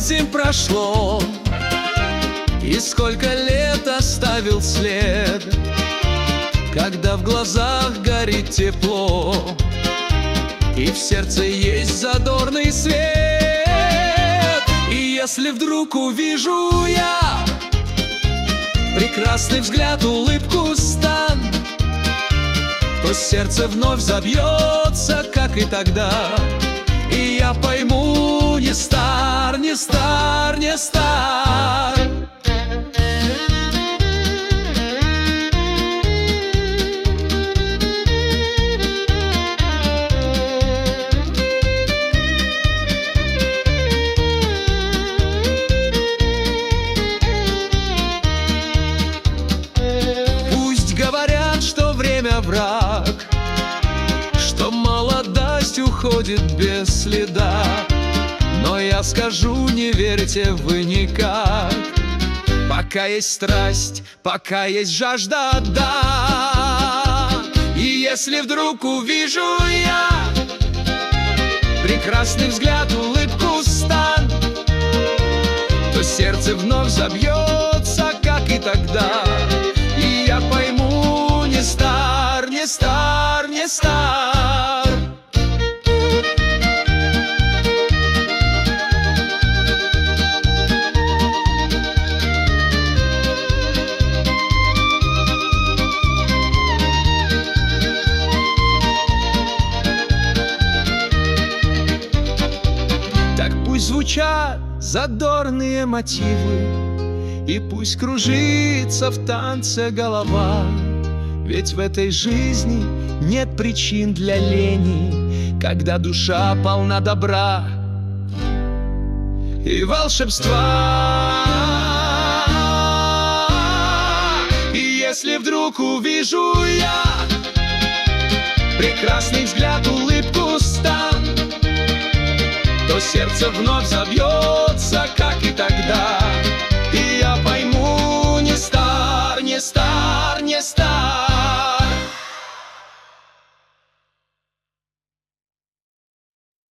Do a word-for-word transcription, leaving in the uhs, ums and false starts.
зим прошло, и сколько лет оставил след, когда в глазах горит тепло, и в сердце есть задорный свет. И если вдруг увижу я прекрасный взгляд, улыбку, стан, то сердце вновь забьется, как и тогда, и я пойму: не стар, не стар, не стар. Пусть говорят, что время враг, что молодость уходит без следа, но я скажу: не верьте вы никак. Пока есть страсть, пока есть жажда, да. И если вдруг увижу я прекрасный взгляд, улыбку, стан, то сердце вновь забьется, как и тогда, и я пойму: не стар, не стар, не стар. Так пусть звучат задорные мотивы, и пусть кружится в танце голова, ведь в этой жизни нет причин для лени, когда душа полна добра и волшебства. И если вдруг увижу я прекрасный взгляд, улыбку, стан, то сердце вновь забьется, как и тогда,